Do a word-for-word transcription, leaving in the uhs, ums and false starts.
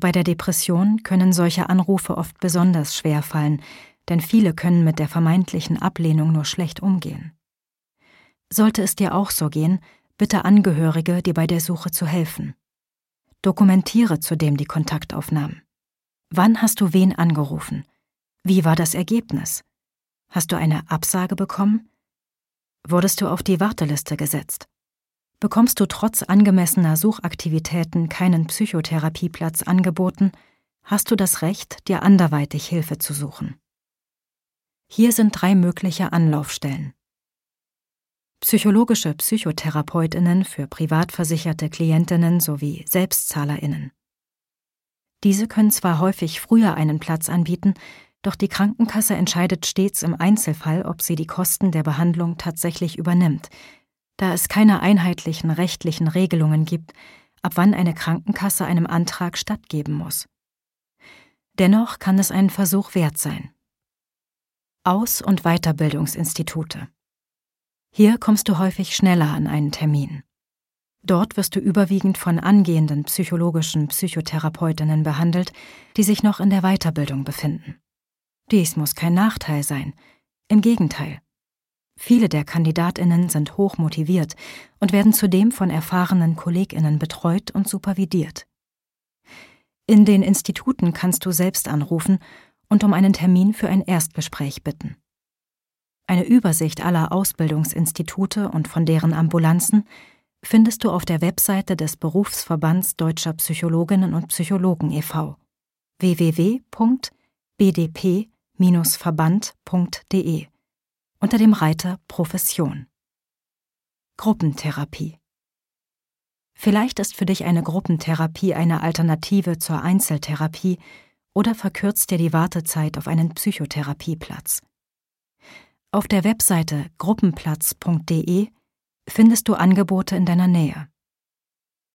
Bei der Depression können solche Anrufe oft besonders schwer fallen, denn viele können mit der vermeintlichen Ablehnung nur schlecht umgehen. Sollte es dir auch so gehen, bitte Angehörige, dir bei der Suche zu helfen. Dokumentiere zudem die Kontaktaufnahmen. Wann hast du wen angerufen? Wie war das Ergebnis? Hast du eine Absage bekommen? Wurdest du auf die Warteliste gesetzt? Bekommst du trotz angemessener Suchaktivitäten keinen Psychotherapieplatz angeboten, hast du das Recht, dir anderweitig Hilfe zu suchen. Hier sind drei mögliche Anlaufstellen. Psychologische PsychotherapeutInnen für privat versicherte KlientInnen sowie SelbstzahlerInnen. Diese können zwar häufig früher einen Platz anbieten, doch die Krankenkasse entscheidet stets im Einzelfall, ob sie die Kosten der Behandlung tatsächlich übernimmt, da es keine einheitlichen rechtlichen Regelungen gibt, ab wann eine Krankenkasse einem Antrag stattgeben muss. Dennoch kann es einen Versuch wert sein. Aus- und Weiterbildungsinstitute. Hier kommst du häufig schneller an einen Termin. Dort wirst du überwiegend von angehenden psychologischen Psychotherapeutinnen behandelt, die sich noch in der Weiterbildung befinden. Dies muss kein Nachteil sein. Im Gegenteil. Viele der KandidatInnen sind hoch motiviert und werden zudem von erfahrenen KollegInnen betreut und supervidiert. In den Instituten kannst du selbst anrufen und um einen Termin für ein Erstgespräch bitten. Eine Übersicht aller Ausbildungsinstitute und von deren Ambulanzen findest du auf der Webseite des Berufsverbands Deutscher Psychologinnen und Psychologen e V w w w punkt b d p Bindestrich verband punkt d e unter dem Reiter Profession. Gruppentherapie. Vielleicht ist für dich eine Gruppentherapie eine Alternative zur Einzeltherapie oder verkürzt dir die Wartezeit auf einen Psychotherapieplatz. Auf der Webseite gruppenplatz punkt d e findest du Angebote in deiner Nähe.